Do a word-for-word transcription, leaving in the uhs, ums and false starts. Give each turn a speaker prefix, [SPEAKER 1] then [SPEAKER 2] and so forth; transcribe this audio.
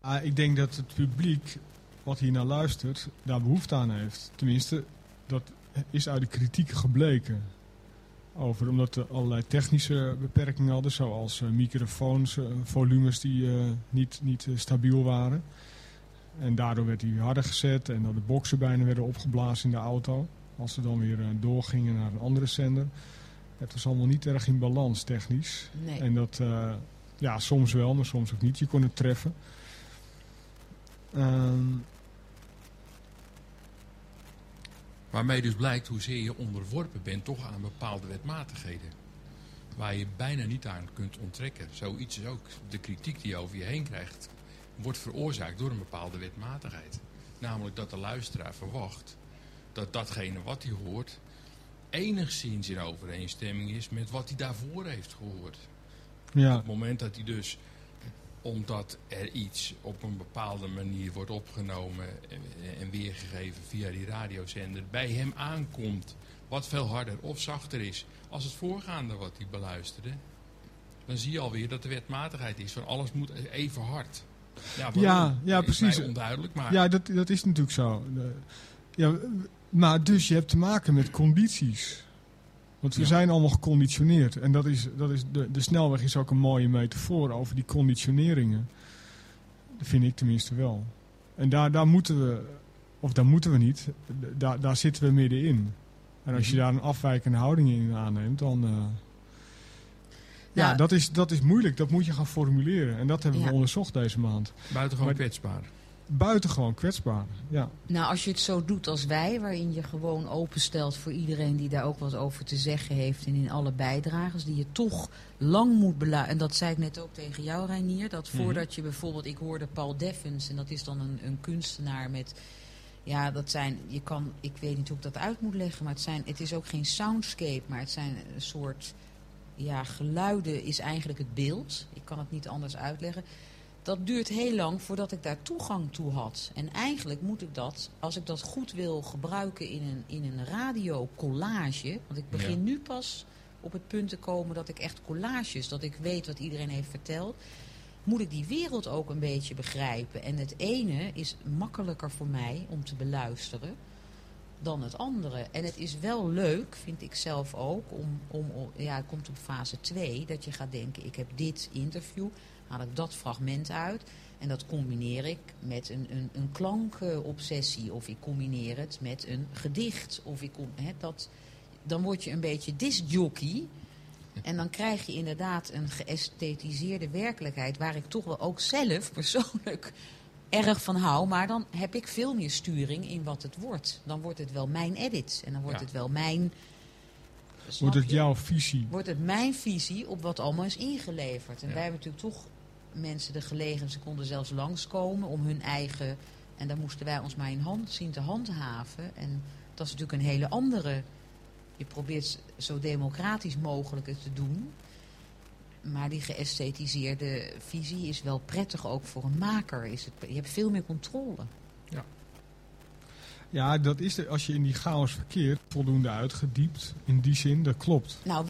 [SPEAKER 1] Ah, ik denk dat het publiek wat hier naar luistert, daar behoefte aan heeft. Tenminste, dat is uit de kritiek gebleken. Over, omdat er allerlei technische beperkingen hadden, zoals uh, microfoons, uh, volumes die uh, niet, niet uh, stabiel waren. En daardoor werd hij harder gezet en dat de boksen bijna werden opgeblazen in de auto. Als ze dan weer uh, doorgingen naar een andere zender. Het was allemaal niet erg in balans technisch.
[SPEAKER 2] Nee.
[SPEAKER 1] En dat, uh, ja, soms wel, maar soms ook niet. Je kon het treffen. Um,
[SPEAKER 3] Waarmee dus blijkt hoezeer je onderworpen bent toch aan bepaalde wetmatigheden. Waar je bijna niet aan kunt onttrekken. Zoiets is ook de kritiek die je over je heen krijgt. Wordt veroorzaakt door een bepaalde wetmatigheid. Namelijk dat de luisteraar verwacht dat datgene wat hij hoort enigszins in overeenstemming is met wat hij daarvoor heeft gehoord.
[SPEAKER 1] Ja.
[SPEAKER 3] Op het moment dat hij dus, omdat er iets op een bepaalde manier wordt opgenomen en weergegeven via die radiozender, bij hem aankomt wat veel harder of zachter is als het voorgaande wat hij beluisterde, dan zie je alweer dat de wetmatigheid is van alles moet even hard. Ja,
[SPEAKER 1] ja, ja,
[SPEAKER 3] is
[SPEAKER 1] precies.
[SPEAKER 3] mij onduidelijk, maar...
[SPEAKER 1] Ja, dat, dat is natuurlijk zo. Ja, maar dus je hebt te maken met condities. Want we ja. zijn allemaal geconditioneerd. En dat is, dat is de, de snelweg is ook een mooie metafoor over die conditioneringen. Dat vind ik tenminste wel. En daar, daar moeten we, of daar moeten we niet, daar, daar zitten we middenin. En als je daar een afwijkende houding in aanneemt, dan... Uh, ja, ja dat, is, dat is moeilijk. Dat moet je gaan formuleren. En dat hebben ja. we onderzocht deze maand.
[SPEAKER 3] Buitengewoon kwetsbaar.
[SPEAKER 1] Buitengewoon kwetsbaar, ja.
[SPEAKER 2] Nou, als je het zo doet als wij, waarin je gewoon openstelt voor iedereen die daar ook wat over te zeggen heeft en in alle bijdragers, die je toch lang moet beluisteren. En dat zei ik net ook tegen jou, Reinier, dat voordat mm-hmm. je bijvoorbeeld, ik hoorde Paul Deffens, en dat is dan een, een kunstenaar met, ja, dat zijn, je kan, ik weet niet hoe ik dat uit moet leggen, maar het zijn, het is ook geen soundscape, maar het zijn een soort, ja, geluiden is eigenlijk het beeld. Ik kan het niet anders uitleggen. Dat duurt heel lang voordat ik daar toegang toe had. En eigenlijk moet ik dat, als ik dat goed wil gebruiken in een, in een radiocollage, want ik begin ja. nu pas op het punt te komen dat ik echt collages, dat ik weet wat iedereen heeft verteld, moet ik die wereld ook een beetje begrijpen. En het ene is makkelijker voor mij om te beluisteren dan het andere. En het is wel leuk, vind ik zelf ook, om, om ja, het komt op fase twee, dat je gaat denken, ik heb dit interview, haal ik dat fragment uit en dat combineer ik met een, een, een klankobsessie of ik combineer het met een gedicht. Of ik kom, he, dat, dan word je een beetje discjockey en dan krijg je inderdaad een geësthetiseerde werkelijkheid waar ik toch wel ook zelf persoonlijk erg van hou, maar dan heb ik veel meer sturing in wat het wordt. Dan wordt het wel mijn edit en dan wordt ja. het wel mijn...
[SPEAKER 1] Wordt het jouw visie?
[SPEAKER 2] Wordt het mijn visie op wat allemaal is ingeleverd. En
[SPEAKER 3] ja.
[SPEAKER 2] wij hebben natuurlijk toch mensen de gelegenheid, ze konden zelfs langskomen om hun eigen... En daar moesten wij ons maar in hand zien te handhaven. En dat is natuurlijk een hele andere... Je probeert zo democratisch mogelijk het te doen. Maar die geësthetiseerde visie is wel prettig ook voor een maker. Is het, je hebt veel meer controle.
[SPEAKER 1] Ja. Ja, dat is de, als je in die chaos verkeert, voldoende uitgediept. In die zin, dat klopt.
[SPEAKER 2] Nou,